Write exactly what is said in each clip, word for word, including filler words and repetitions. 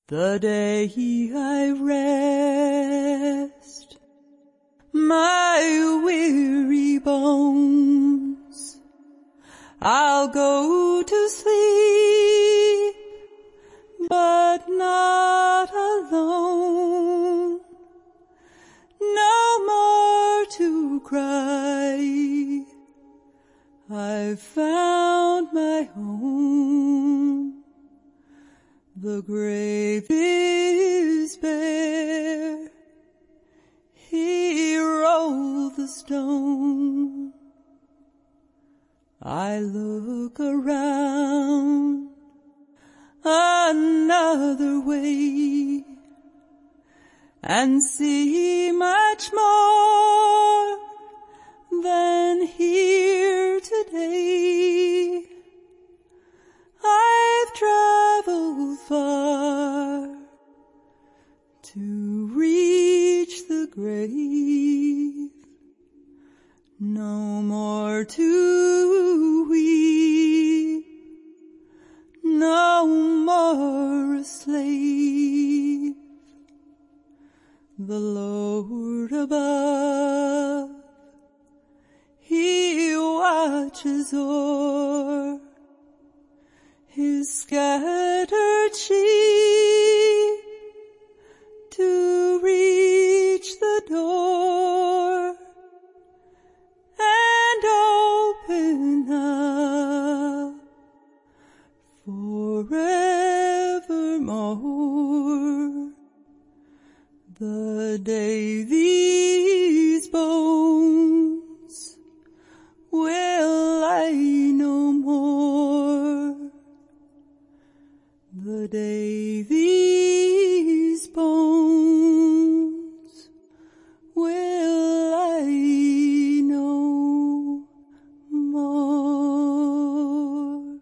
the day I rest my weary bones, I'll go to sleep, but not alone. No more to cry, I've found my home. The grave is bare, he rolled the stone. I look around another way and see much more than here today. I've traveled far to reach the grave, no more to weep, no more a slave. The Lord above, he watches o'er his scattered sheep to reach the door and open up forevermore. The day these bones will lie no more, the day these bones will lie no more.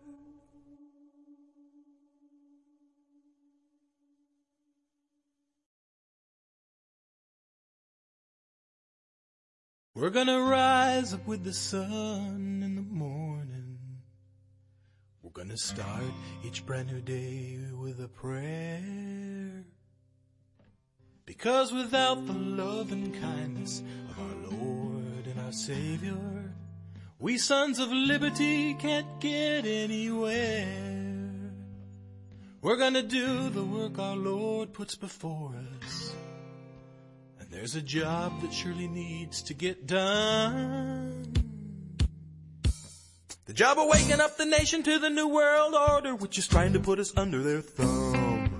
We're gonna rise up with the sun in the morning. We're gonna start each brand new day with a prayer. Because without the love and kindness of our Lord and our Savior, we sons of liberty can't get anywhere. We're gonna do the work our Lord puts before us. And there's a job that surely needs to get done. The job of waking up the nation to the new world order, which is trying to put us under their thumb.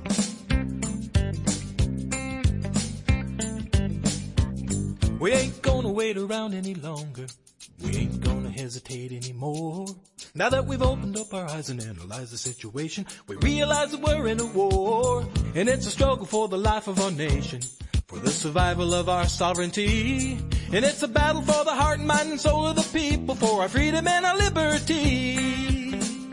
We ain't gonna wait around any longer. We ain't gonna hesitate anymore. Now that we've opened up our eyes and analyzed the situation, we realize that we're in a war. And it's a struggle for the life of our nation, for the survival of our sovereignty. And it's a battle for the heart and mind and soul of the people, for our freedom and our liberty.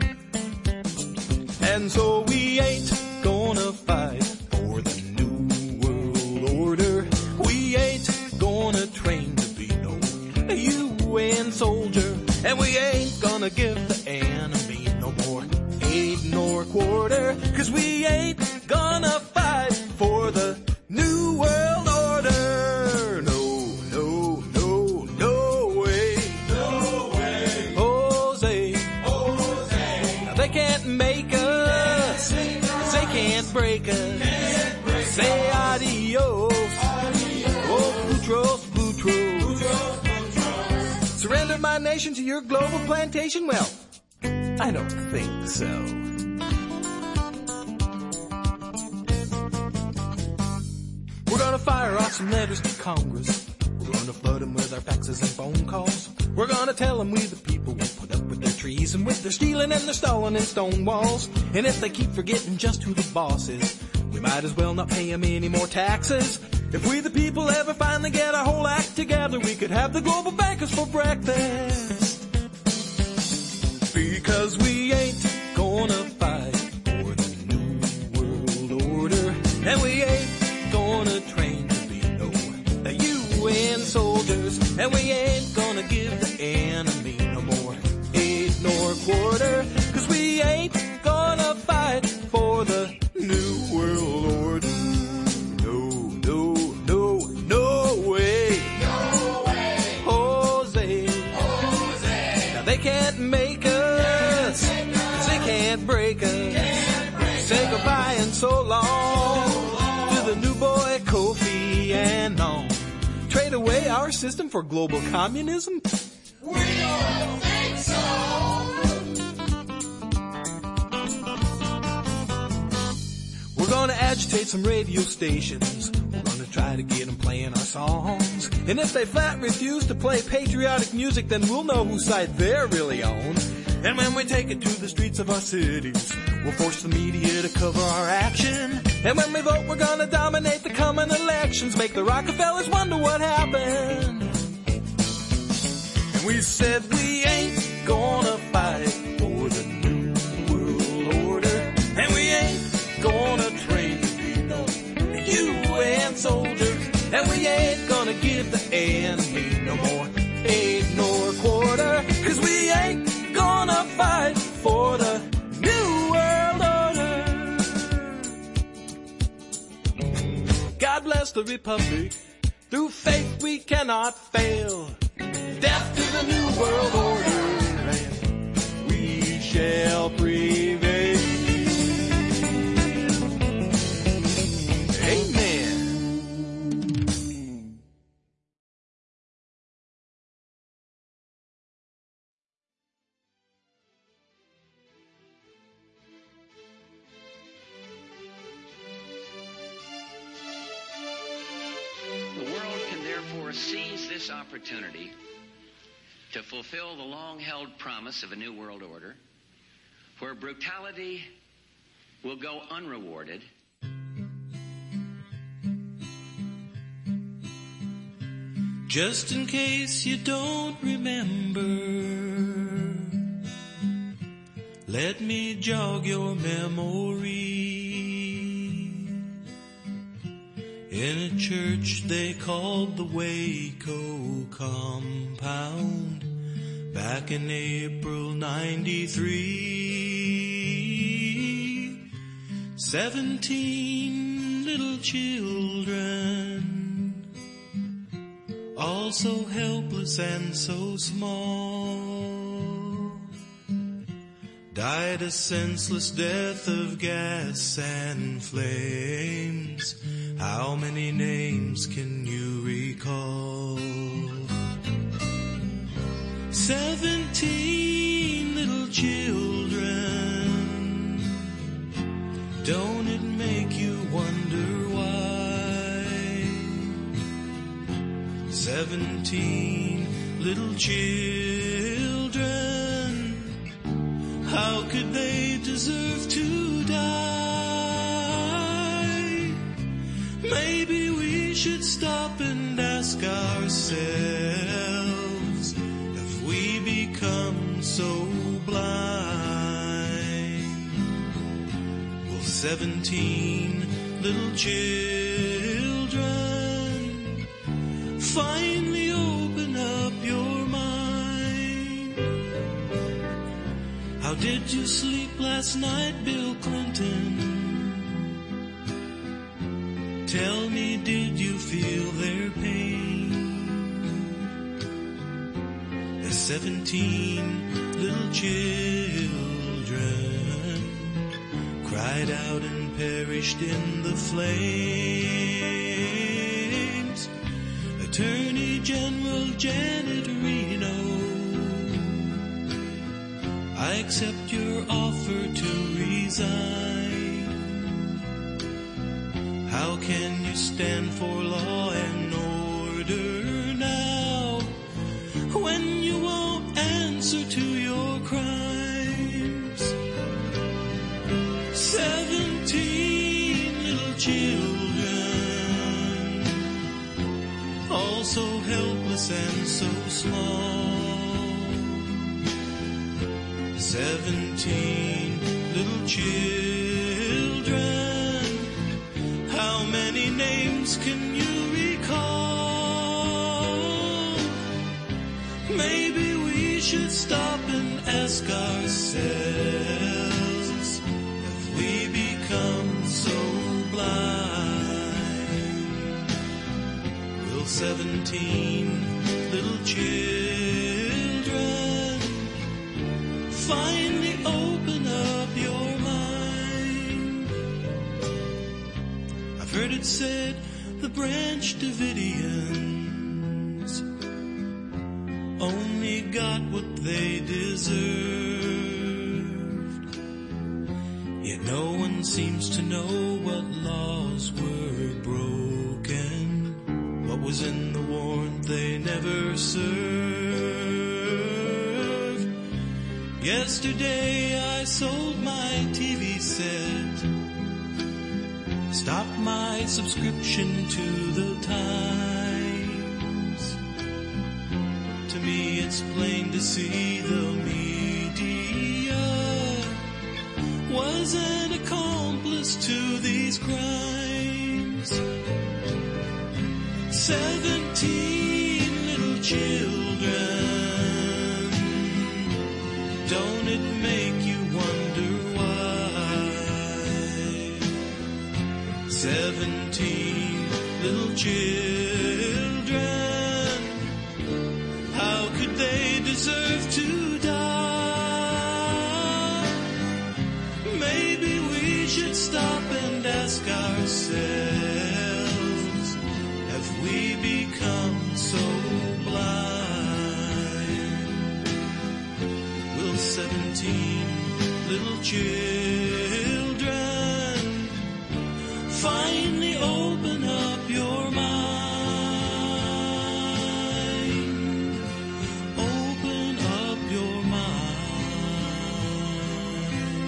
And so we ain't gonna fight for the new world order. We ain't gonna train to be no U N soldier. And we ain't gonna give the enemy no more aid nor quarter. 'Cause we ain't gonna fight for the new world order. No, no, no, no way. No way. Jose. Jose. Now they can't make us. Can't make us. They can't break us. Can't break Say adios. Adios. Oh, Boutros, Boutros. Boutros, Boutros. Surrender my nation to your global plantation? Well, I don't think so. We're gonna fire off some letters to Congress. We're gonna flood them with our faxes and phone calls. We're gonna tell them we the people won't put up with their treason, with their stealing and their stalling and stone walls. And if they keep forgetting just who the boss is, we might as well not pay them any more taxes. If we the people ever finally get our whole act together, we could have the global bankers for breakfast. Because we ain't gonna fight for the new world order. And we ain't gonna train to be no U N soldiers. And we ain't gonna give the enemy no more aid nor quarter. 'Cause we ain't gonna fight for the new world order. can't break us. Can't break Say goodbye and so long, so long to the new boy Kofi Annan. Trade away our system for global communism? We don't think so. We're gonna agitate some radio stations. We're gonna try to get them playing our songs. And if they flat refuse to play patriotic music, then we'll know whose side they're really on. And when we take it to the streets of our cities, we'll force the media to cover our action. And when we vote, we're gonna dominate the coming elections, make the Rockefellers wonder what happened. And we said we ain't gonna fight for the new world order. And we ain't gonna train to be no U N soldiers. And we ain't gonna give the enemy no more aid nor quarter. Cause we ain't gonna fight for the new world order. God bless the Republic. Through faith we cannot fail. Death to the new world order, and we shall prevail. Amen. The world can therefore seize this opportunity to fulfill the long-held promise of a new world order where brutality will go unrewarded. Just in case you don't remember, let me jog your memory. In a church they called the Waco Compound, back in April ninety-three, seventeen little children, all so helpless and so small, died a senseless death of gas and flames. How many names can you recall? Seventeen little children. Don't it make you wonder why? Seventeen little children. How could they deserve to die? Maybe we should stop and ask ourselves if we become so blind. Will seventeen little children finally open up your mind? How did you sleep last night, Bill Clinton? Tell me, did you feel their pain? As seventeen little children cried out and perished in the flames. Attorney General Janet Reno, I accept your offer to resign. How can you stand for law and order now when you won't answer to your crimes? Seventeen little children, all so helpless and so small. Seventeen little children. How many names can you recall? Maybe we should stop and ask ourselves if we become so blind. Will seventeen little children finally open up your said the Branch Davidians only got what they deserved. Yet no one seems to know what laws were broken, what was in the warrant they never served. Yesterday I sold my T V set, stopped my subscription to the Times. To me it's plain to see the media was an accomplice to these crimes. Seventeen little children, don't it make you wonder why? Seventeen little children, how could they deserve to die? Maybe we should stop and ask ourselves, have we become so blind? Will seventeen little children finally open up your mind? Open up your mind.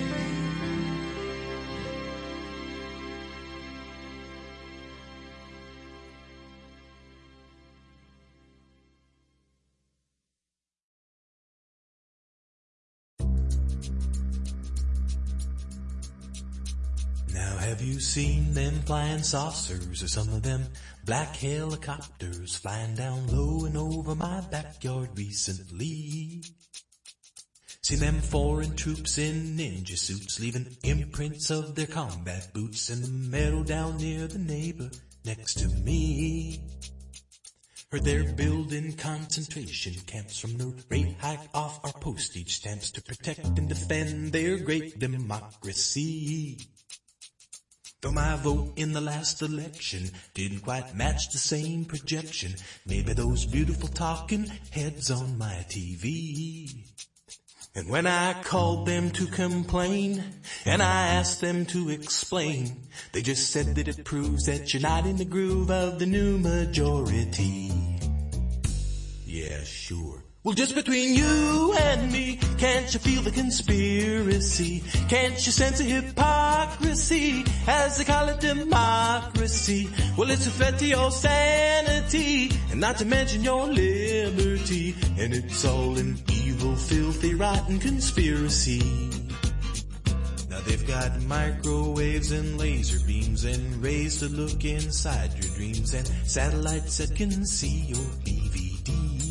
Now have you seen them flying saucers or some of them black helicopters flying down low and over my backyard recently? Seen them foreign troops in ninja suits leaving imprints of their combat boots in the meadow down near the neighbor next to me. Heard they're building concentration camps from the rate hike off our postage stamps to protect and defend their great democracy. Though my vote in the last election didn't quite match the same projection, maybe those beautiful talking heads on my T V. And when I called them to complain, and I asked them to explain, they just said that it proves that you're not in the groove of the new majority. Yeah, sure. Well, just between you and me, can't you feel the conspiracy? Can't you sense a hypocrisy, as they call it democracy? Well, it's a threat to your sanity, and not to mention your liberty. And it's all an evil, filthy, rotten conspiracy. Now they've got microwaves and laser beams and rays to look inside your dreams and satellites that can see your D V Ds.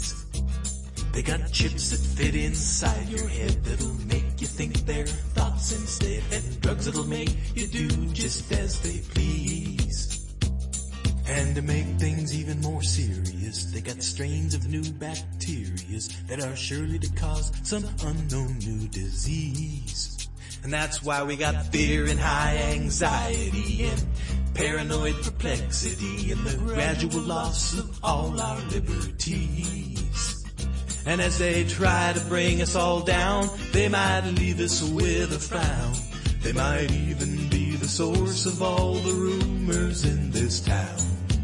They got chips that fit inside your head that'll make you think their thoughts instead, and drugs that'll make you do just as they please. And to make things even more serious, they got strains of new bacterias that are surely to cause some unknown new disease. And that's why we got fear and high anxiety and paranoid perplexity and the gradual loss of all our liberties. And as they try to bring us all down, they might leave us with a frown. They might even be the source of all the rumors in this town.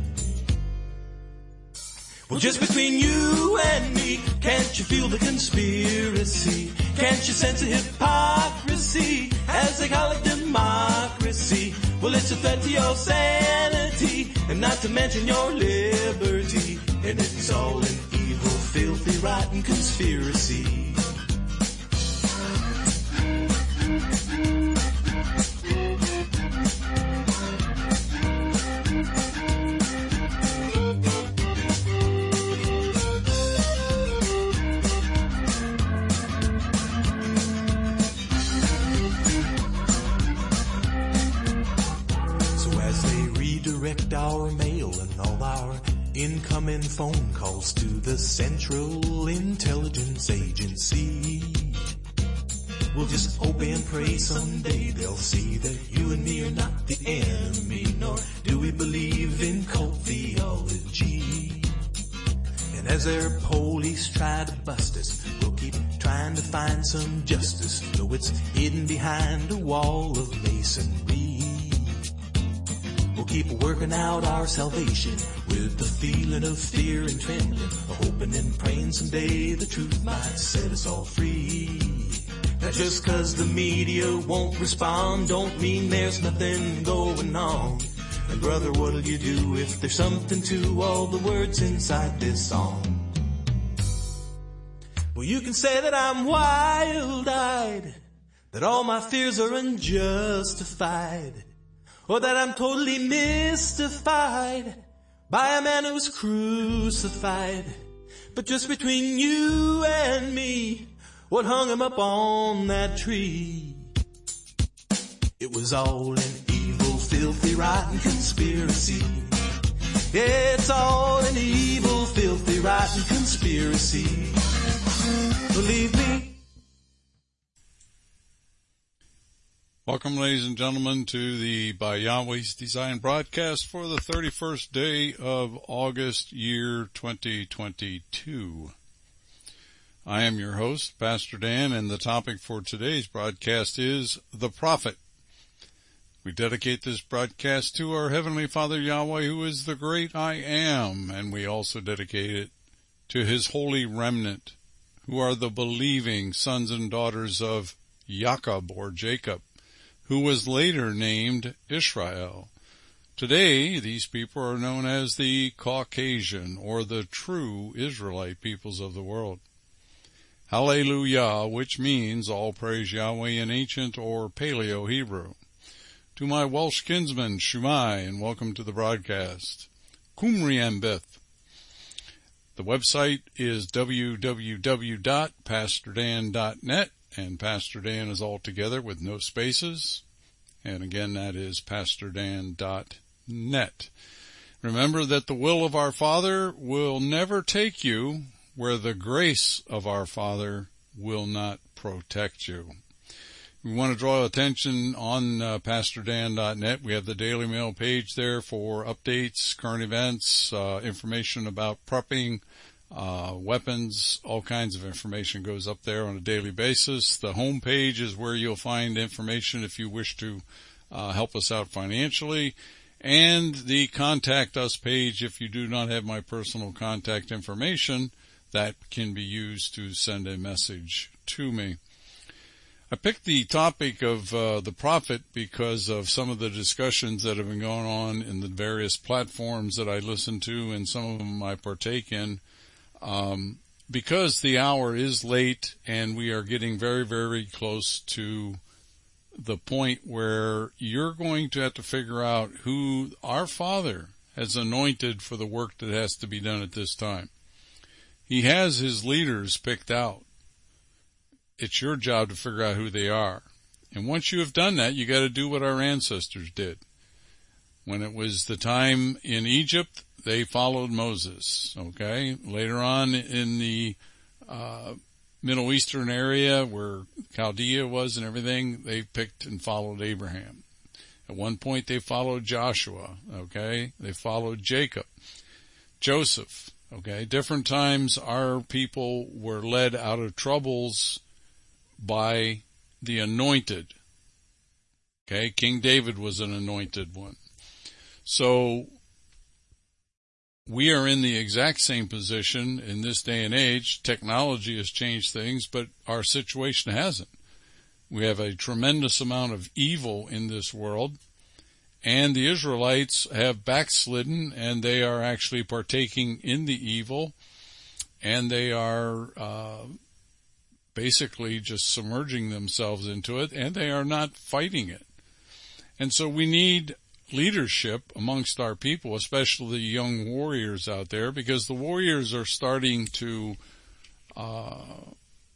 Well, just between you and me, can't you feel the conspiracy? Can't you sense the hypocrisy, as they call it democracy? Well, it's a threat to your sanity, and not to mention your liberty. And it's all an evil, filthy, rotten conspiracy. Our mail and all our incoming phone calls to the Central Intelligence Agency. We'll just hope and pray someday they'll see that you and me are not the enemy, nor do we believe in cult theology. And as their police try to bust us, we'll keep trying to find some justice, though it's hidden behind a wall of masonry. We'll keep working out our salvation with the feeling of fear and trembling, hoping and praying someday the truth might set us all free. Now just 'cause the media won't respond don't mean there's nothing going on. And brother, what'll you do if there's something to all the words inside this song? Well, you can say that I'm wild-eyed, that all my fears are unjustified, or that I'm totally mystified by a man who's crucified. But just between you and me, what hung him up on that tree? It was all an evil, filthy, rotten conspiracy. Yeah, it's all an evil, filthy, rotten conspiracy. Believe me. Welcome, ladies and gentlemen, to the By Yahweh's Design broadcast for the thirty-first day of August, year twenty twenty-two. I am your host, Pastor Dan, and the topic for today's broadcast is the prophet. We dedicate this broadcast to our Heavenly Father Yahweh, who is the great I Am, and we also dedicate it to His holy remnant, who are the believing sons and daughters of Jacob or Jacob, who was later named Israel. Today, these people are known as the Caucasian or the true Israelite peoples of the world. Hallelujah, which means all praise Yahweh in ancient or Paleo-Hebrew. To my Welsh kinsmen, Shumai, and welcome to the broadcast. Cumriambeth. The website is w w w dot pastor dan dot net, and Pastor Dan is all together with no spaces. And again, that is pastor dan dot net. Remember that the will of our Father will never take you where the grace of our Father will not protect you. We want to draw attention on uh, pastor dan dot net. We have the Daily Mail page there for updates, current events, uh, information about prepping, uh, weapons, all kinds of information goes up there on a daily basis. The home page is where you'll find information if you wish to uh, help us out financially. And the Contact Us page, if you do not have my personal contact information, that can be used to send a message to me. I picked the topic of uh, the prophet because of some of the discussions that have been going on in the various platforms that I listen to, and some of them I partake in. Um, because the hour is late and we are getting very, very close to the point where you're going to have to figure out who our Father has anointed for the work that has to be done at this time. He has His leaders picked out. It's your job to figure out who they are. And once you have done that, you got to do what our ancestors did. When it was the time in Egypt, they followed Moses, okay? Later on in the uh Middle Eastern area where Chaldea was and everything, they picked and followed Abraham. At one point they followed Joshua, okay? They followed Jacob, Joseph, okay? Different times our people were led out of troubles by the anointed. Okay, King David was an anointed one. So we are in the exact same position in this day and age. Technology has changed things, but our situation hasn't. We have a tremendous amount of evil in this world, and the Israelites have backslidden, and they are actually partaking in the evil, and they are uh basically just submerging themselves into it, and they are not fighting it. And so we need leadership amongst our people, especially the young warriors out there, because the warriors are starting to uh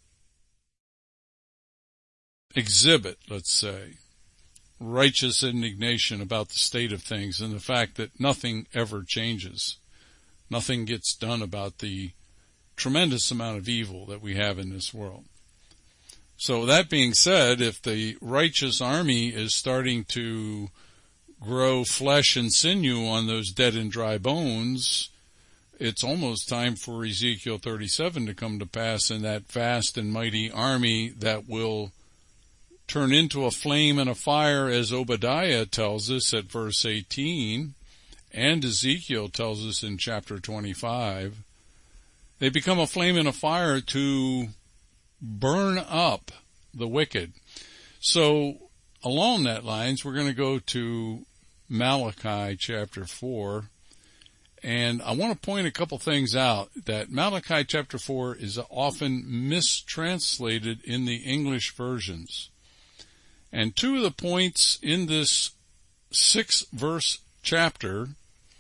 exhibit, let's say, righteous indignation about the state of things and the fact that nothing ever changes. Nothing gets done about the tremendous amount of evil that we have in this world. So that being said, if the righteous army is starting to grow flesh and sinew on those dead and dry bones, it's almost time for Ezekiel thirty-seven to come to pass in that vast and mighty army that will turn into a flame and a fire, as Obadiah tells us at verse eighteen, and Ezekiel tells us in chapter twenty-five. They become a flame and a fire to burn up the wicked. So along that lines, we're going to go to Malachi chapter four. And I want to point a couple things out, that Malachi chapter four is often mistranslated in the English versions. And two of the points in this six-verse chapter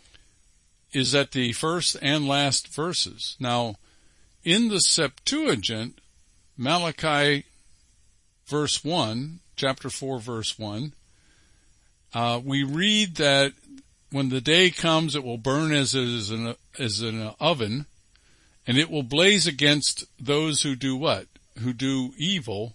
is at the first and last verses. Now, in the Septuagint, Malachi verse one, chapter four, verse one, uh, we read that when the day comes, it will burn as is an, as an oven, and it will blaze against those who do what? Who do evil.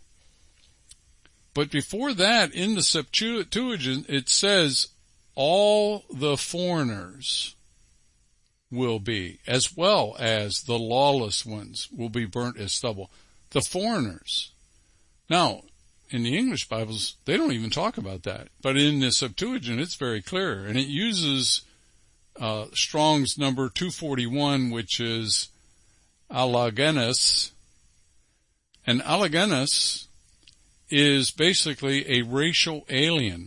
But before that, in the Septuagint, it says, all the foreigners will be, as well as the lawless ones will be burnt as stubble. The foreigners. Now, in the English Bibles, they don't even talk about that. But in the Septuagint, it's very clear. And it uses uh, Strong's number two forty-one, which is allogenes. And allogenes is basically a racial alien.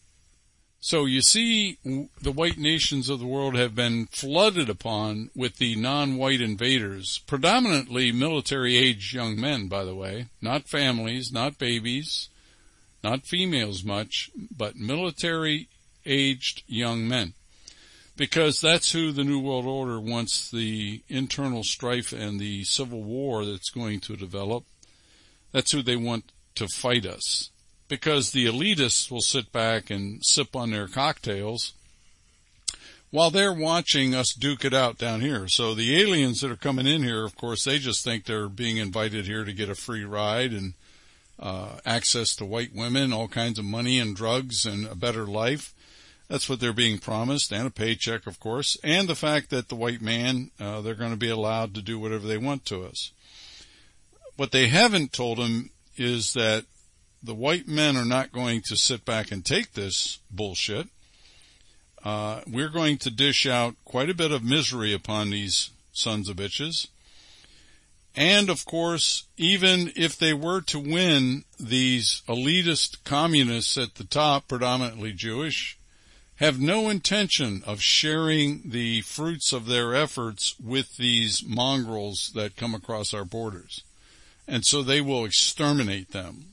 So you see, the white nations of the world have been flooded upon with the non-white invaders, predominantly military-age young men, by the way, not families, not babies, not females much, but military-aged young men. Because that's who the New World Order wants the internal strife and the civil war that's going to develop. That's who they want to fight us. Because the elitists will sit back and sip on their cocktails while they're watching us duke it out down here. So the aliens that are coming in here, of course, they just think they're being invited here to get a free ride and uh access to white women, all kinds of money and drugs and a better life. That's what they're being promised, and a paycheck, of course, and the fact that the white man, uh they're going to be allowed to do whatever they want to us. What they haven't told them is that the white men are not going to sit back and take this bullshit. Uh, we're going to dish out quite a bit of misery upon these sons of bitches. And, of course, even if they were to win, these elitist communists at the top, predominantly Jewish, have no intention of sharing the fruits of their efforts with these mongrels that come across our borders. And so they will exterminate them.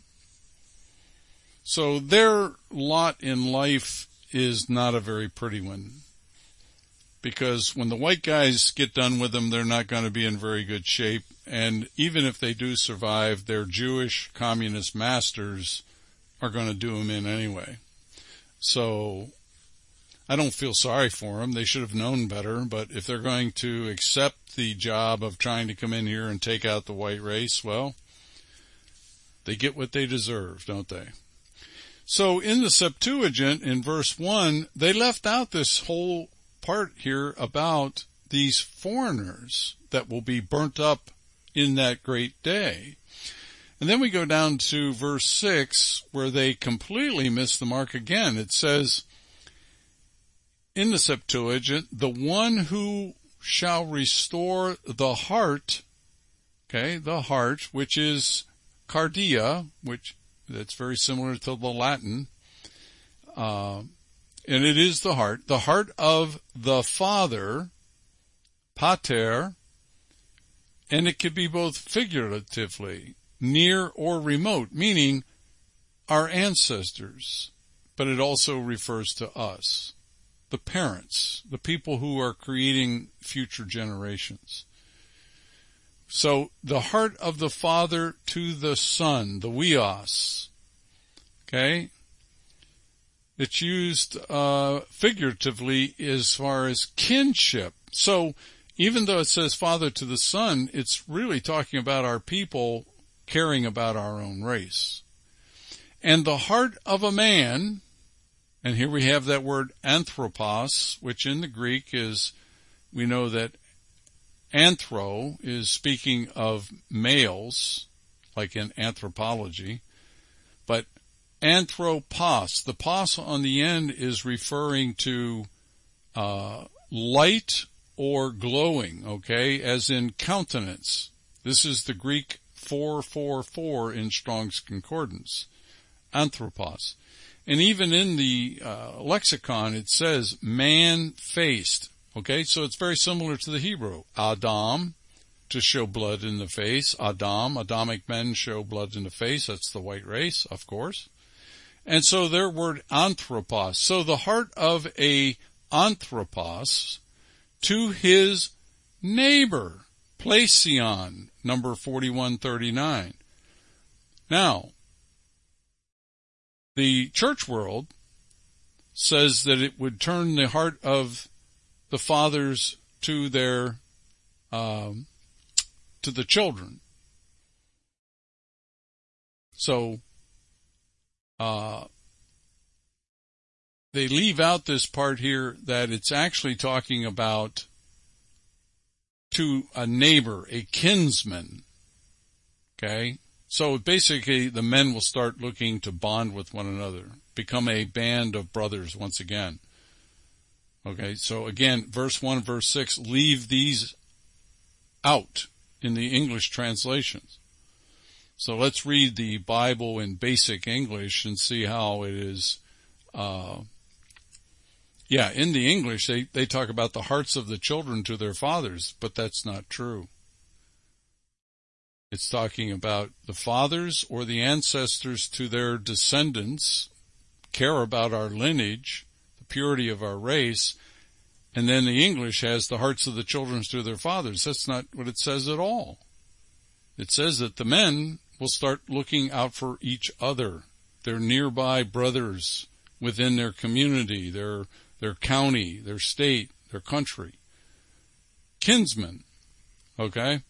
So their lot in life is not a very pretty one. Because when the white guys get done with them, they're not going to be in very good shape. And even if they do survive, their Jewish communist masters are going to do them in anyway. So I don't feel sorry for them. They should have known better. But if they're going to accept the job of trying to come in here and take out the white race, well, they get what they deserve, don't they? So in the Septuagint, in verse one, they left out this whole part here about these foreigners that will be burnt up in that great day. And then we go down to verse six, where they completely miss the mark again. It says, in the Septuagint, the one who shall restore the heart, okay, the heart, which is cardia, which that's very similar to the Latin, uh, and it is the heart, the heart of the father, pater, and it could be both figuratively, near or remote, meaning our ancestors, but it also refers to us, the parents, the people who are creating future generations. So the heart of the father to the son, the huios, okay? It's used uh figuratively as far as kinship. So even though it says father to the son, it's really talking about our people caring about our own race. And the heart of a man, and here we have that word anthropos, which in the Greek is, we know that anthro is speaking of males, like in anthropology, but anthropos, the pos on the end is referring to uh, light or glowing, okay, as in countenance. This is the Greek four four four in Strong's Concordance, anthropos. And even in the uh, lexicon, it says man-faced. Okay, so it's very similar to the Hebrew. Adam, to show blood in the face. Adam, Adamic men show blood in the face. That's the white race, of course. And so their word anthropos. So the heart of a anthropos to his neighbor. Plesion, number forty-one thirty-nine. Now, the church world says that it would turn the heart of the fathers to their, um, to the children. So, uh, they leave out this part here that it's actually talking about to a neighbor, a kinsman. Okay? So basically the men will start looking to bond with one another, become a band of brothers once again. Okay, so again, verse one, verse six, leave these out in the English translations. So let's read the Bible in basic English and see how it is, uh, yeah, in the English, they, they talk about the hearts of the children to their fathers, but that's not true. It's talking about the fathers or the ancestors to their descendants, care about our lineage, the purity of our race, and then the English has the hearts of the children to their fathers. That's not what it says at all. It says that the men will start looking out for each other, their nearby brothers within their community, their their county, their state, their country. Kinsmen, okay?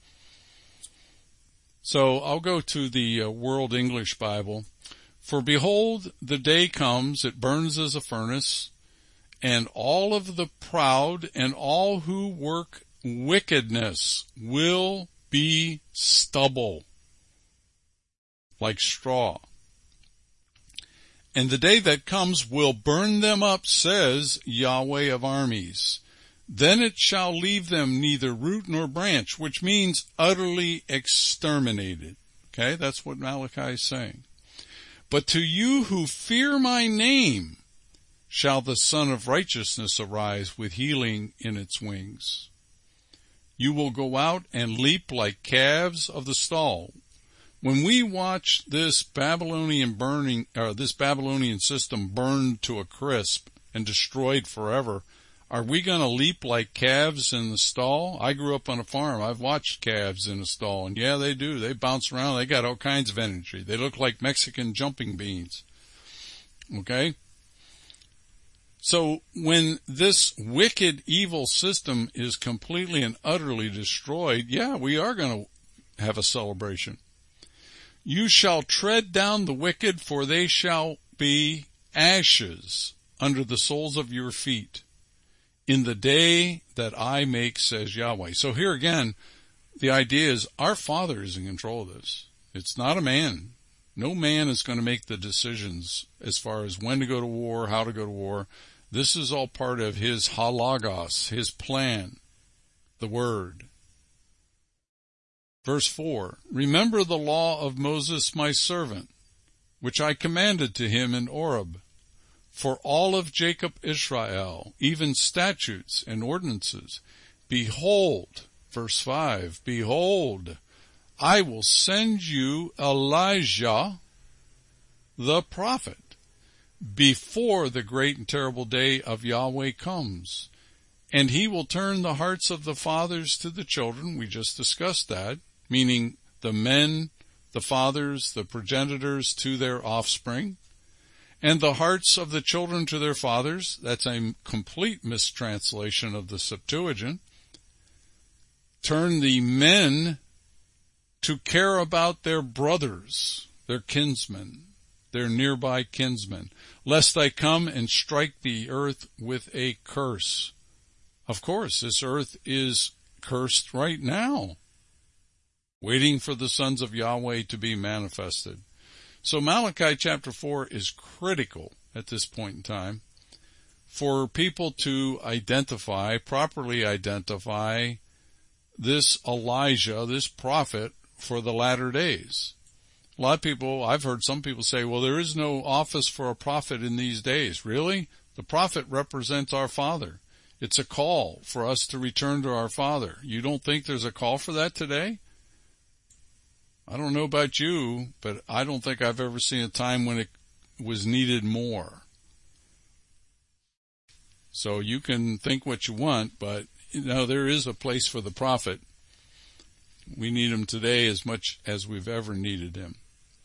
So I'll go to the uh, World English Bible. For behold, the day comes, it burns as a furnace, and all of the proud and all who work wickedness will be stubble, like straw. And the day that comes will burn them up, says Yahweh of armies. Then it shall leave them neither root nor branch, which means utterly exterminated. Okay, that's what Malachi is saying. But to you who fear my name shall the Son of Righteousness arise with healing in its wings. You will go out and leap like calves of the stall. When we watch this Babylonian burning, or this Babylonian system burned to a crisp and destroyed forever, are we going to leap like calves in the stall? I grew up on a farm. I've watched calves in a stall, and yeah, they do. They bounce around. They got all kinds of energy. They look like Mexican jumping beans. Okay? So when this wicked, evil system is completely and utterly destroyed, yeah, we are going to have a celebration. You shall tread down the wicked, for they shall be ashes under the soles of your feet in the day that I make, says Yahweh. So here again, the idea is our Father is in control of this. It's not a man. No man is going to make the decisions as far as when to go to war, how to go to war. This is all part of his halagos, his plan, the word. Verse four, remember the law of Moses my servant, which I commanded to him in Oreb, for all of Jacob Israel, even statutes and ordinances. Behold, verse five, behold, I will send you Elijah the prophet before the great and terrible day of Yahweh comes. And he will turn the hearts of the fathers to the children. We just discussed that, meaning the men, the fathers, the progenitors to their offspring, and the hearts of the children to their fathers. That's a complete mistranslation of the Septuagint. Turn the men to care about their brothers, their kinsmen, their nearby kinsmen, lest I come and strike the earth with a curse. Of course, this earth is cursed right now, waiting for the sons of Yahweh to be manifested. So Malachi chapter four is critical at this point in time for people to identify, properly identify this Elijah, this prophet for the latter days. A lot of people, I've heard some people say, well, there is no office for a prophet in these days. Really? The prophet represents our Father. It's a call for us to return to our Father. You don't think there's a call for that today? I don't know about you, but I don't think I've ever seen a time when it was needed more. So you can think what you want, but you know, there is a place for the prophet. We need him today as much as we've ever needed him.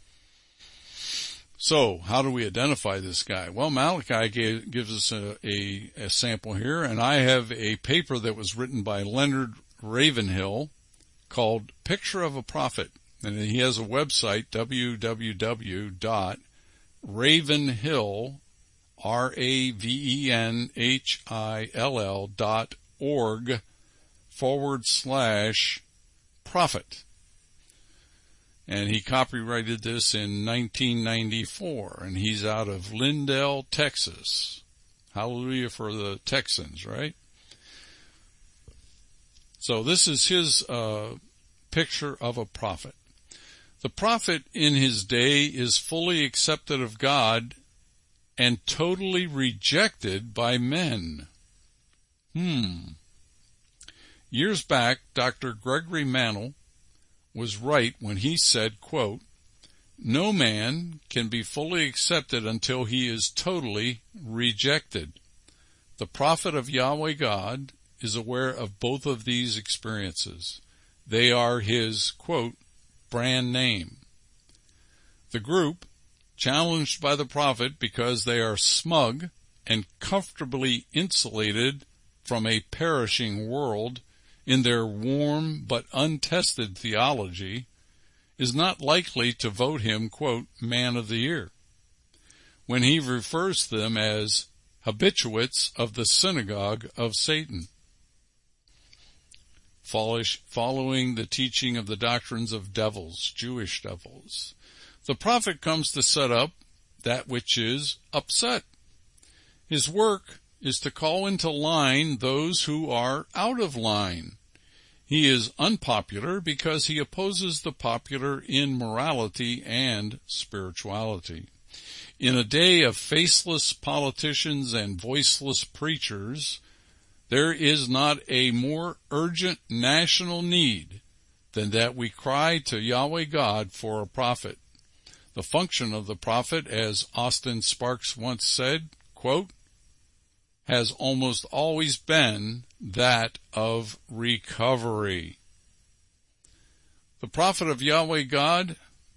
So, how do we identify this guy? Well, Malachi gave, gives us a, a, a sample here, and I have a paper that was written by Leonard Ravenhill called Picture of a Prophet. And he has a website, w w w dot ravenhill, R A V E N H I L L dot org forward slash prophet. And he copyrighted this in nineteen ninety-four, and he's out of Lindell, Texas. Hallelujah for the Texans, right? So this is his uh, picture of a prophet. The prophet in his day is fully accepted of God and totally rejected by men. Hmm. Years back, Doctor Gregory Mantle was right when he said, quote, "No man can be fully accepted until he is totally rejected. The prophet of Yahweh God is aware of both of these experiences. They are his, quote, brand name." The group, challenged by the prophet because they are smug and comfortably insulated from a perishing world in their warm but untested theology, is not likely to vote him, quote, man of the year, when he refers to them as habituates of the synagogue of Satan, following the teaching of the doctrines of devils, Jewish devils. The prophet comes to set up that which is upset. His work is to call into line those who are out of line. He is unpopular because he opposes the popular in morality and spirituality. In a day of faceless politicians and voiceless preachers, there is not a more urgent national need than that we cry to Yahweh God for a prophet. The function of the prophet, as Austin Sparks once said, quote, has almost always been that of recovery. The prophet of Yahweh God,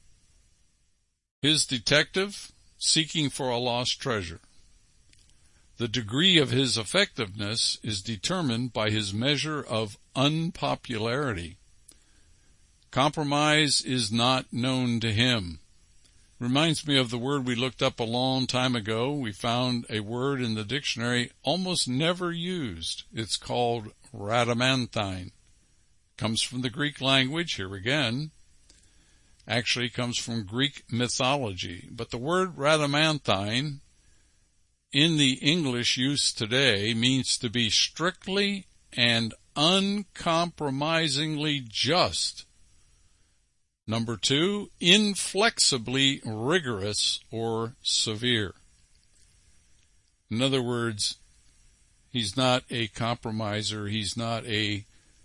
his detective, seeking for a lost treasure. The degree of his effectiveness is determined by his measure of unpopularity. Compromise is not known to him. Reminds me of the word we looked up a long time ago. We found a word in the dictionary almost never used. It's called radamanthine. Comes from the Greek language, here again. Actually comes from Greek mythology. But the word radamanthine in the English use today means to be strictly and uncompromisingly just. Number two, inflexibly rigorous or severe. In other words, he's not a compromiser. He's not a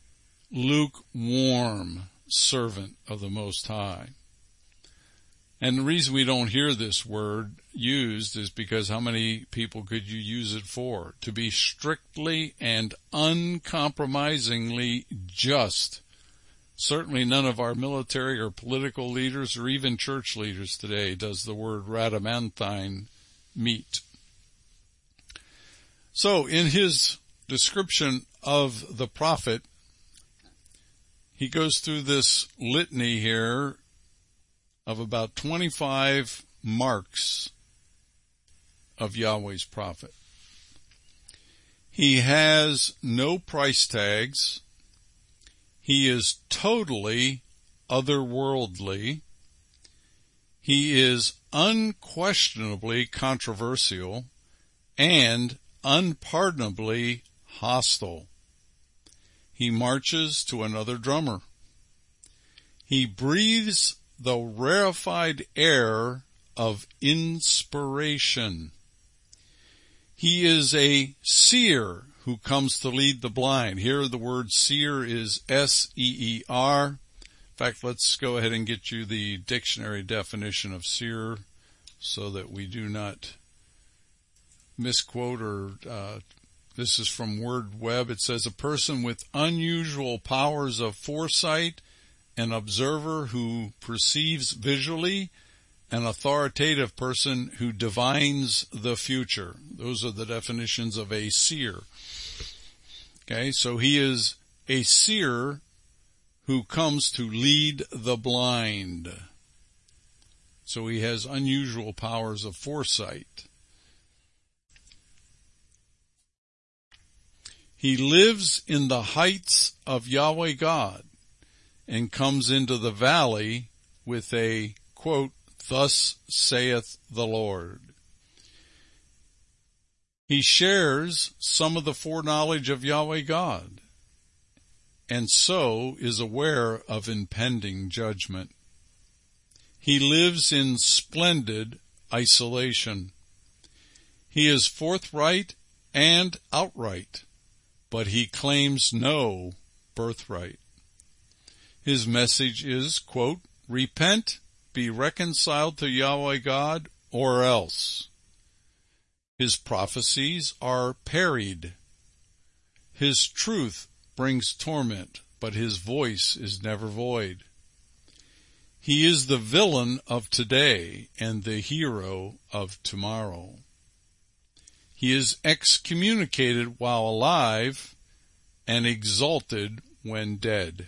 lukewarm servant of the Most High. And the reason we don't hear this word used is because how many people could you use it for? To be strictly and uncompromisingly just. Certainly none of our military or political leaders or even church leaders today does the word radamanthine meet. So in his description of the prophet, he goes through this litany here of about twenty-five marks of Yahweh's prophet. He has no price tags. He is totally otherworldly. He is unquestionably controversial and unpardonably hostile. He marches to another drummer. He breathes the rarefied air of inspiration. He is a seer who comes to lead the blind. Here the word seer is S E E R. In fact, let's go ahead and get you the dictionary definition of seer so that we do not misquote or, uh, this is from WordWeb. It says a person with unusual powers of foresight, an observer who perceives visually, an authoritative person who divines the future. Those are the definitions of a seer. Okay, so he is a seer who comes to lead the blind. So he has unusual powers of foresight. He lives in the heights of Yahweh God and comes into the valley with a, quote, "Thus saith the Lord." He shares some of the foreknowledge of Yahweh God, and so is aware of impending judgment. He lives in splendid isolation. He is forthright and outright, but he claims no birthright. His message is, quote, "Repent, be reconciled to Yahweh God, or else." His prophecies are parried. His truth brings torment, but his voice is never void. He is the villain of today and the hero of tomorrow. He is excommunicated while alive and exalted when dead.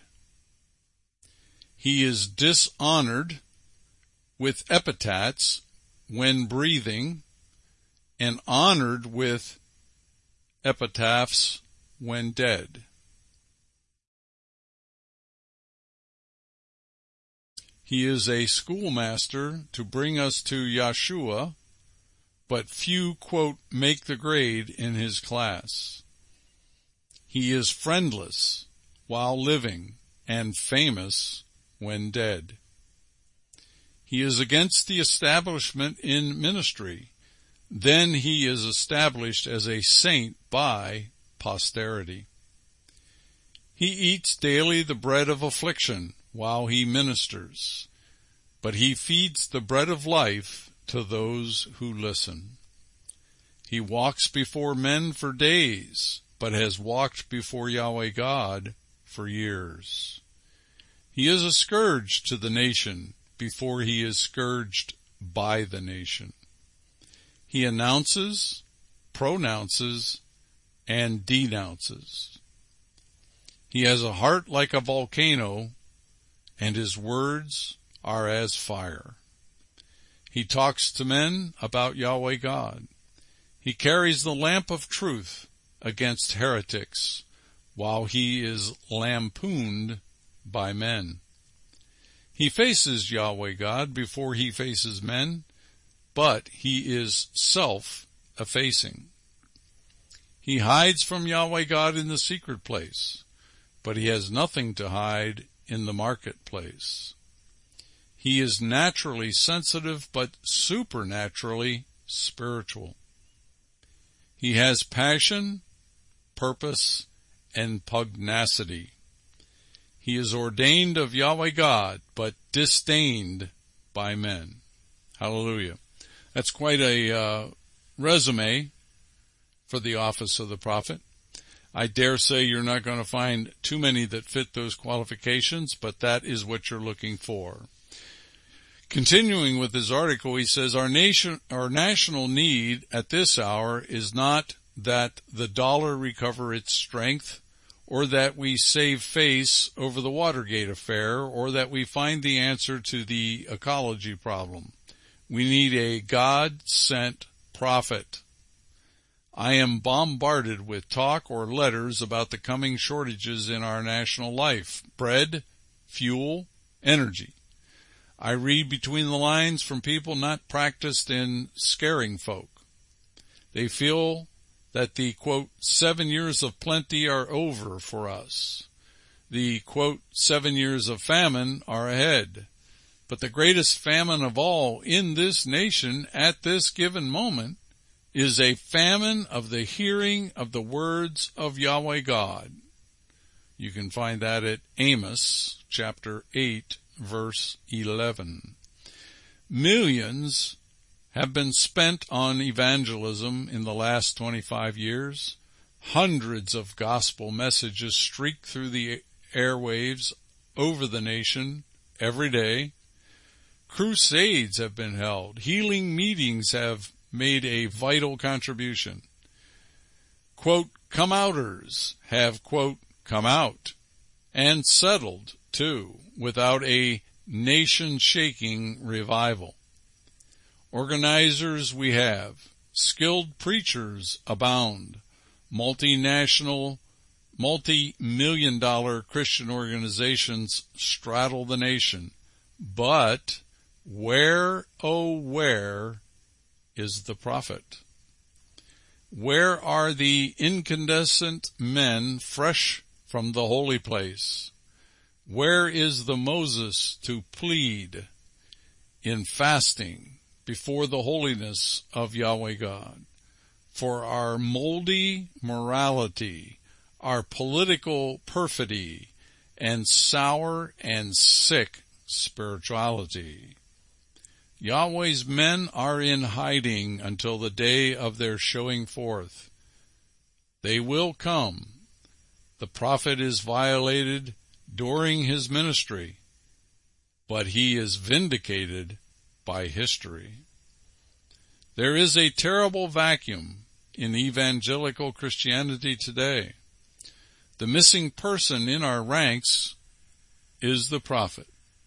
He is dishonored with epithets when breathing and honored with epitaphs when dead. He is a schoolmaster to bring us to Yeshua, but few, quote, make the grade in his class. He is friendless while living and famous when dead. He is against the establishment in ministry. Then he is established as a saint by posterity. He eats daily the bread of affliction while he ministers, but he feeds the bread of life to those who listen. He walks before men for days, but has walked before Yahweh God for years. He is a scourge to the nation before he is scourged by the nation. He announces, pronounces, and denounces. He has a heart like a volcano, and his words are as fire. He talks to men about Yahweh God. He carries the lamp of truth against heretics while he is lampooned by men. He faces Yahweh God before he faces men, but he is self-effacing. He hides from Yahweh God in the secret place, but he has nothing to hide in the marketplace. He is naturally sensitive, but supernaturally spiritual. He has passion, purpose, and pugnacity. He is ordained of Yahweh God, but disdained by men. Hallelujah. That's quite a uh, resume for the office of the prophet. I dare say you're not going to find too many that fit those qualifications, but that is what you're looking for. Continuing with his article, he says, our nation, our national need at this hour is not that the dollar recover its strength or that we save face over the Watergate affair, or that we find the answer to the ecology problem. We need a God-sent prophet. I am bombarded with talk or letters about the coming shortages in our national life: bread, fuel, energy. I read between the lines from people not practiced in scaring folk. They feel that the, quote, seven years of plenty are over for us. The, quote, seven years of famine are ahead. But the greatest famine of all in this nation at this given moment is a famine of the hearing of the words of Yahweh God. You can find that at Amos chapter eight, verse eleven. Millions have been spent on evangelism in the last twenty-five years. Hundreds of gospel messages streak through the airwaves over the nation every day. Crusades have been held. Healing meetings have made a vital contribution. Quote, come outers have, quote, come out and settled, too, without a nation-shaking revival. Organizers we have. Skilled preachers abound. Multinational, multi-million dollar Christian organizations straddle the nation. But where, oh where, is the prophet? Where are the incandescent men fresh from the holy place? Where is the Moses to plead in fasting before the holiness of Yahweh God for our moldy morality, our political perfidy, and sour and sick spirituality? Yahweh's men are in hiding until the day of their showing forth. They will come. The prophet is violated during his ministry, but he is vindicated by history. There is a terrible vacuum in evangelical Christianity today. The missing person in our ranks is the prophet.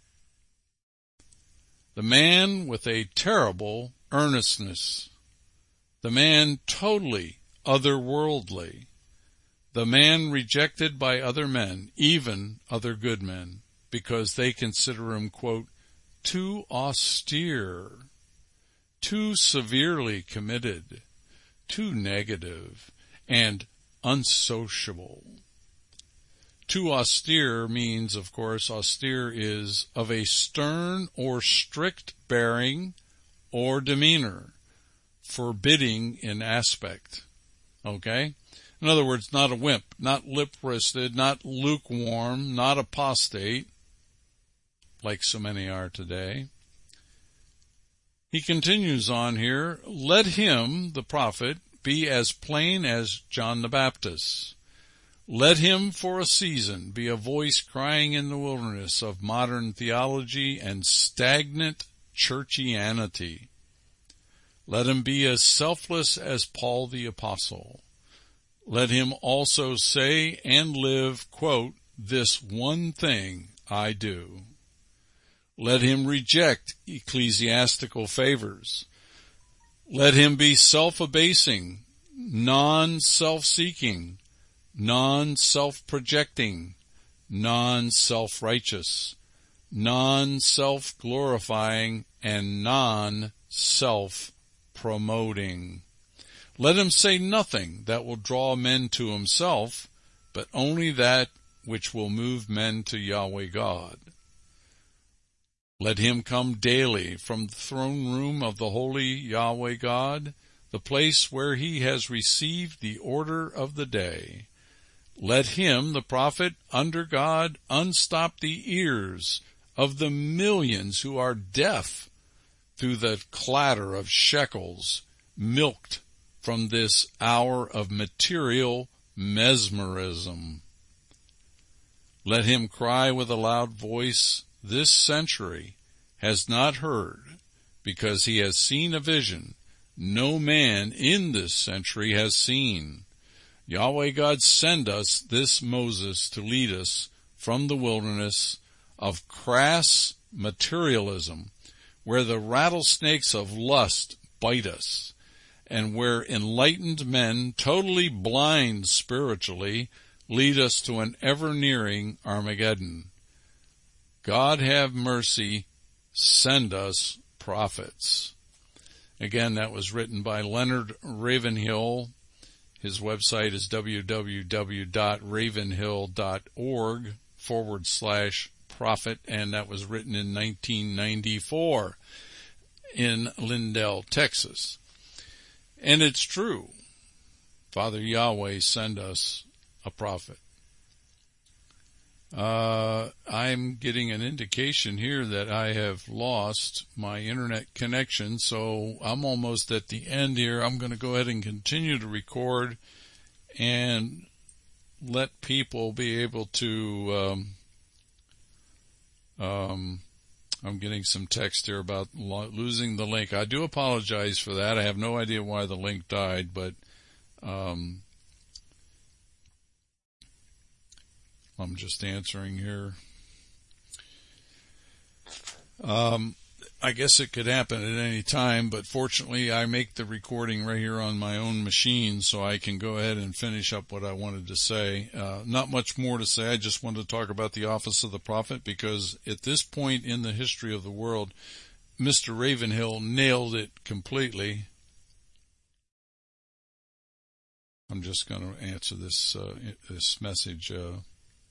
The man with a terrible earnestness. The man totally otherworldly. The man rejected by other men, even other good men, because they consider him, quote, too austere, too severely committed, too negative, and unsociable. Too austere means, of course, austere is of a stern or strict bearing or demeanor, forbidding in aspect. Okay? In other words, not a wimp, not lip-wristed, not lukewarm, not apostate, like so many are today. He continues on here, let him, the prophet, be as plain as John the Baptist. Let him for a season be a voice crying in the wilderness of modern theology and stagnant churchianity. Let him be as selfless as Paul the Apostle. Let him also say and live, quote, this one thing I do. Let him reject ecclesiastical favors. Let him be self-abasing, non-self-seeking, non-self-projecting, non-self-righteous, non-self-glorifying, and non-self-promoting. Let him say nothing that will draw men to himself, but only that which will move men to Yahweh God. Let him come daily from the throne room of the holy Yahweh God, the place where he has received the order of the day. Let him, the prophet, under God, unstop the ears of the millions who are deaf through the clatter of shekels milked from this hour of material mesmerism. Let him cry with a loud voice, this century has not heard, because he has seen a vision no man in this century has seen. Yahweh God send us this Moses to lead us from the wilderness of crass materialism, where the rattlesnakes of lust bite us, and where enlightened men, totally blind spiritually, lead us to an ever-nearing Armageddon. God have mercy, send us prophets. Again, that was written by Leonard Ravenhill. His website is www.ravenhill.org forward slash prophet, and that was written in nineteen ninety-four in Lindell, Texas. And it's true. Father Yahweh send us a prophet. Uh, I'm getting an indication here that I have lost my internet connection, so I'm almost at the end here. I'm going to go ahead and continue to record and let people be able to, um, um, I'm getting some text here about lo- losing the link. I do apologize for that. I have no idea why the link died, but, um, I'm just answering here. Um, I guess it could happen at any time, but fortunately I make the recording right here on my own machine, so I can go ahead and finish up what I wanted to say. Uh, not much more to say. I just wanted to talk about the office of the prophet, because at this point in the history of the world, Mister Ravenhill nailed it completely. I'm just going to answer this, uh, this message, uh,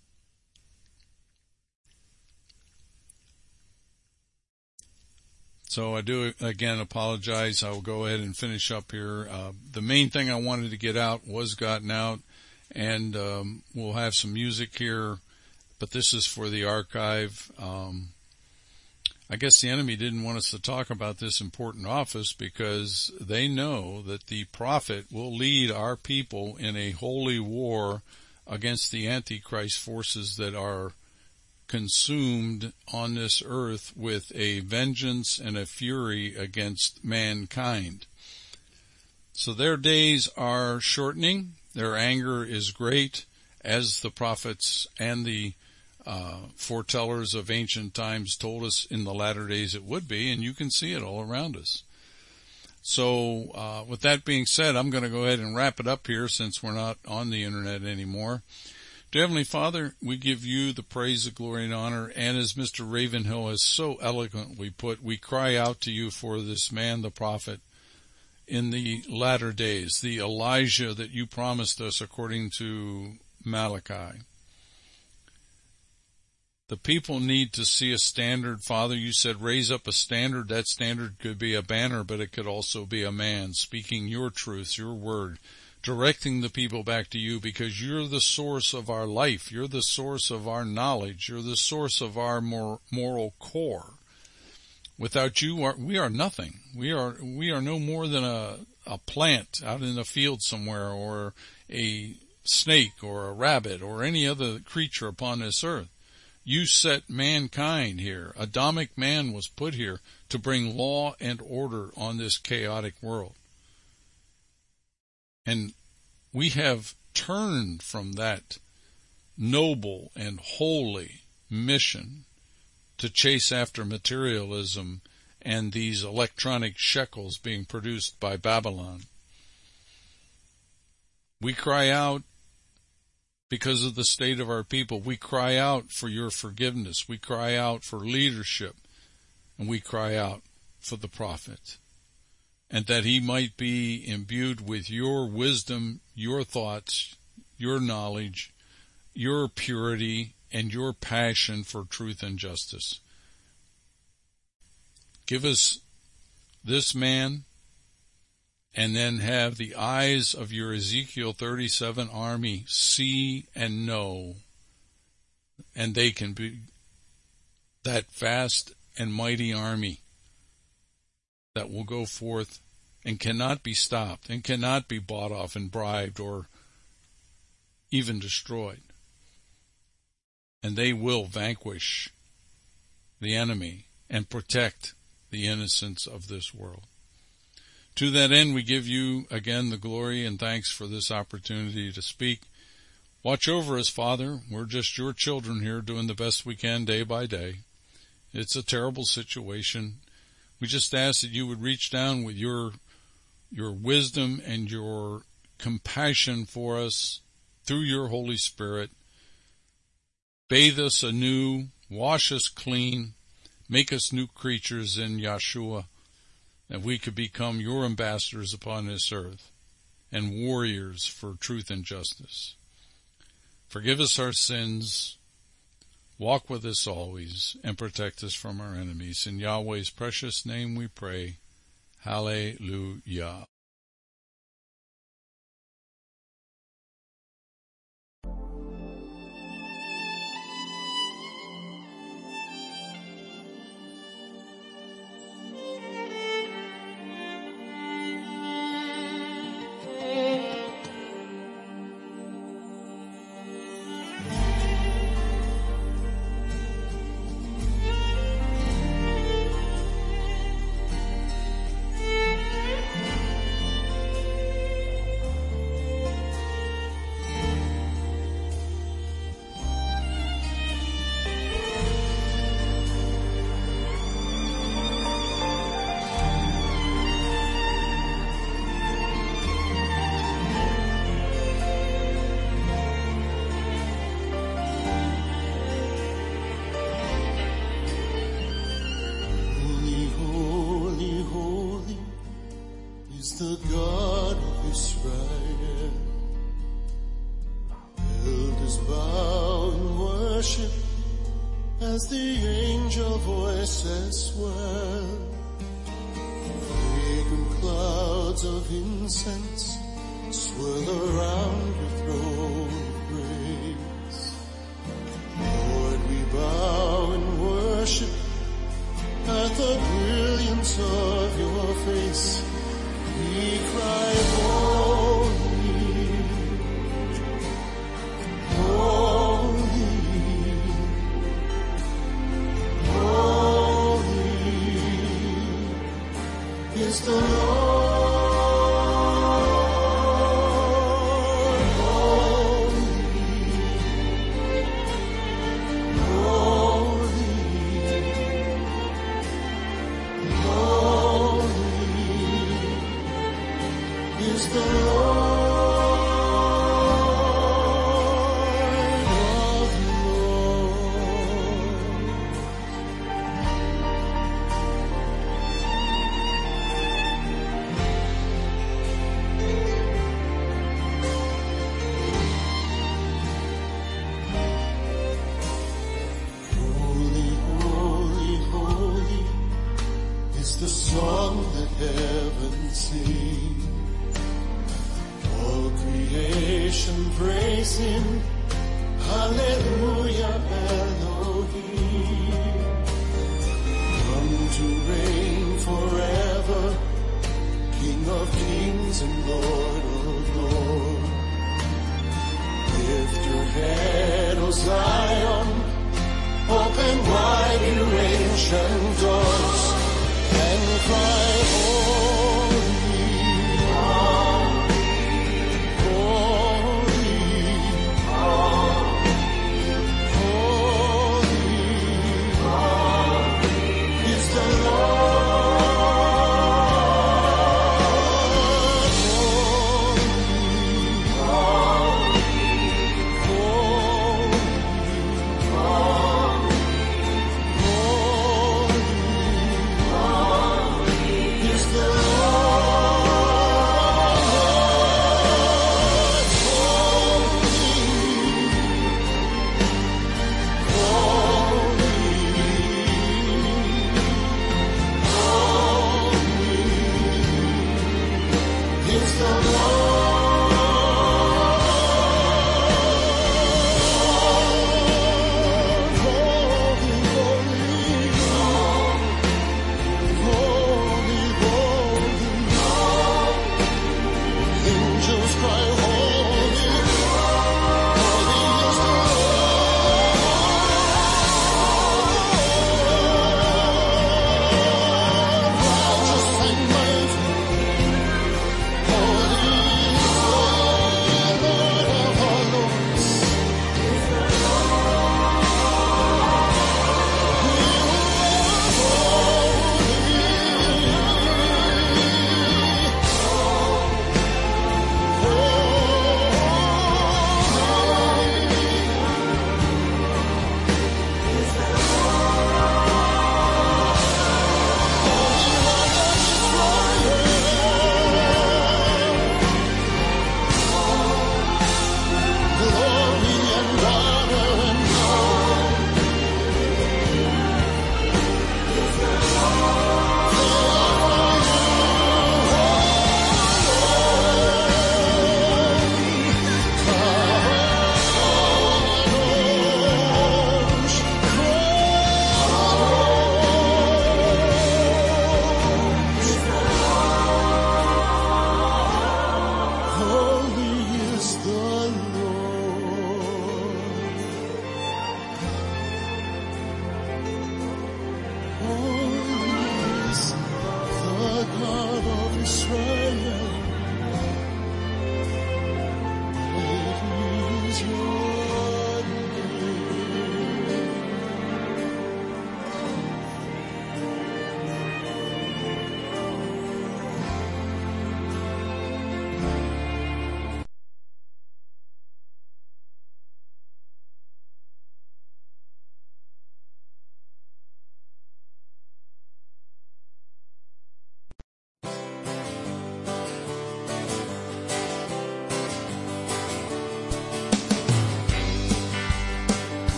So I do, again, apologize. I will go ahead and finish up here. Uh, the main thing I wanted to get out was gotten out, and um, we'll have some music here, but this is for the archive. Um, I guess the enemy didn't want us to talk about this important office because they know that the prophet will lead our people in a holy war against the Antichrist forces that are consumed on this earth with a vengeance and a fury against mankind. So their days are shortening. Their anger is great, as the prophets and the uh, foretellers of ancient times told us in the latter days it would be, and you can see it all around us. So uh, with that being said, I'm going to go ahead and wrap it up here since we're not on the internet anymore. Dear Heavenly Father, we give you the praise, the glory, and honor, and as Mister Ravenhill has so eloquently put, we cry out to you for this man, the prophet, in the latter days, the Elijah that you promised us according to Malachi. The people need to see a standard. Father, you said raise up a standard. That standard could be a banner, but it could also be a man speaking your truth, your word, directing the people back to you, because you're the source of our life. You're the source of our knowledge. You're the source of our mor- moral core. Without you, we are nothing. We are we are no more than a, a plant out in a field somewhere, or a snake, or a rabbit, or any other creature upon this earth. You set mankind here. Adamic man was put here to bring law and order on this chaotic world. And we have turned from that noble and holy mission to chase after materialism and these electronic shekels being produced by Babylon. We cry out because of the state of our people. We cry out for your forgiveness. We cry out for leadership. And we cry out for the prophet, and that he might be imbued with your wisdom, your thoughts, your knowledge, your purity, and your passion for truth and justice. Give us this man, and then have the eyes of your Ezekiel thirty-seven army see and know, and they can be that vast and mighty army that will go forth and cannot be stopped and cannot be bought off and bribed or even destroyed. And they will vanquish the enemy and protect the innocents of this world. To that end, we give you again the glory and thanks for this opportunity to speak. Watch over us, Father. We're just your children here doing the best we can day by day. It's a terrible situation. We just ask that you would reach down with your your wisdom and your compassion for us through your Holy Spirit. Bathe us anew, wash us clean, make us new creatures in Yeshua, that we could become your ambassadors upon this earth and warriors for truth and justice. Forgive us our sins, walk with us always, and protect us from our enemies. In Yahweh's precious name we pray. Hallelujah. The God of Israel, elders bow in worship as the angel voices swell. Fragrant clouds of incense swirl around your throne of grace. Lord, we bow in worship at the brilliance of your face. We cry, holy, holy, holy is the Lord. Praise him, hallelujah, Elohim. Come to reign forever, King of kings and Lord of lords. Lift your head, O Zion, open wide your ancient doors, and cry, holy,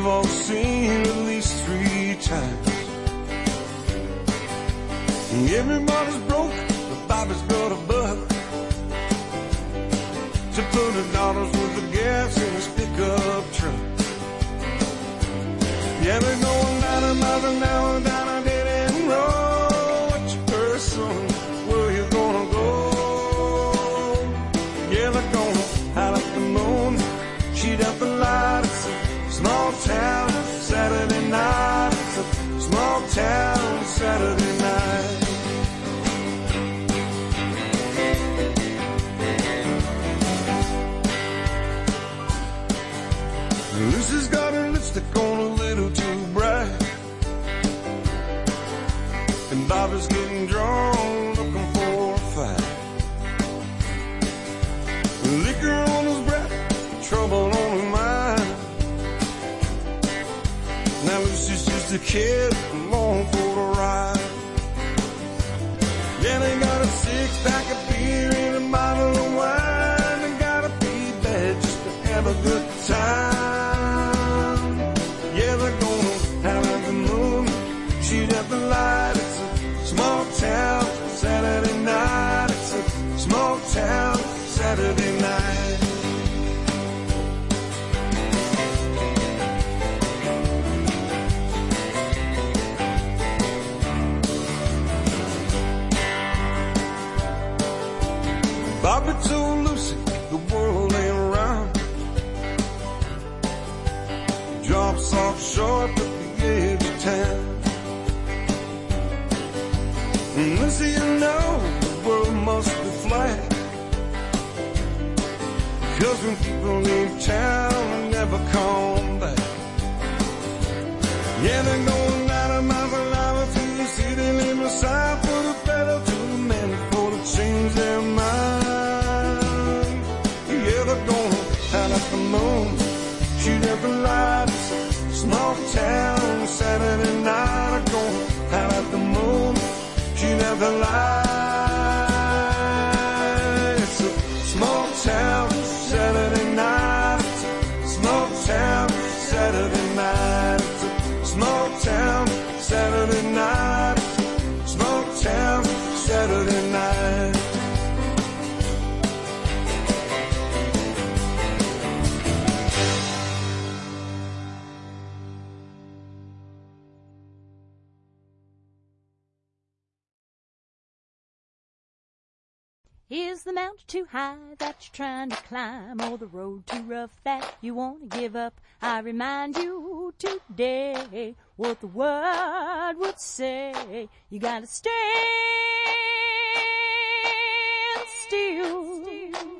we've all seen at least three times. Everybody's broke, but Bobby's got a buck to put a dollar's worth of gas in his pickup truck. Yeah, they're going ninety miles an hour down a dead end road. What you heard, son? Where you gonna go? Yeah, they're gonna hide up the moon, cheat out the light. It's a small town Saturday night. It's a small town Saturday night. Lucy's got her lipstick on a little too bright, and Bobby's getting drawn, looking for a fight. Liquor on his breath, trouble on his mind. Now Lucy's just a kid, along for the ride. Yeah, they got a six-pack of beer and a bottle of wine. They gotta be bad just to have a good time. Shoot out the light, it's a small town Saturday night. It's a small town Saturday night. Bobby told Lucy the world ain't round. Drops off short at the edge of town. Lucy, you know the world must be flat, 'cause when people leave town, they never come back. Yeah, they're going ninety miles an hour through the city limit sign, for the pedal to the men before they change their mind. Yeah, they're gonna hide up the moon, shoot at the lights, small town Saturday night. They're gonna hide up the moon, shoot at the light. It's a small town Saturday night. It's a small town Saturday night. It's a small town Saturday night. It's a small town Saturday night. Is the mountain too high that you're trying to climb, or the road too rough that you want to give up? I remind you today what the word would say. You gotta stand still.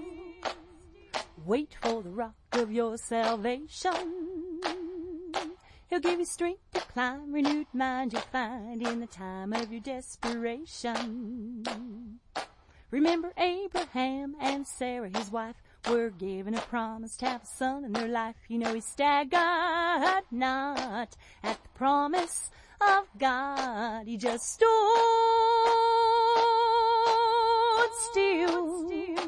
Wait for the rock of your salvation. He'll give you strength to climb, renewed mind you'll find in the time of your desperation. Remember Abraham and Sarah, his wife, were given a promise to have a son in their life. You know he staggered not at the promise of God. He just stood still,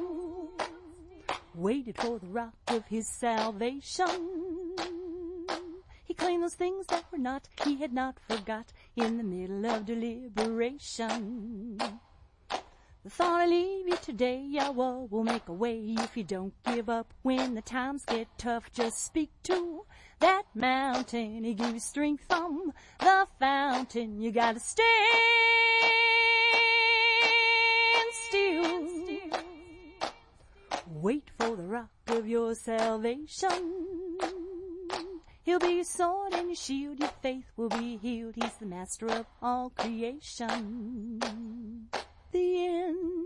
waited for the rock of his salvation. He claimed those things that were not, he had not forgot in the middle of deliberation. The thought I leave you today, Yahweh will make a way if you don't give up when the times get tough. Just speak to that mountain, he gives you strength from the fountain. You gotta stand still. Wait for the rock of your salvation. He'll be your sword and your shield, your faith will be healed. He's the master of all creation. The end.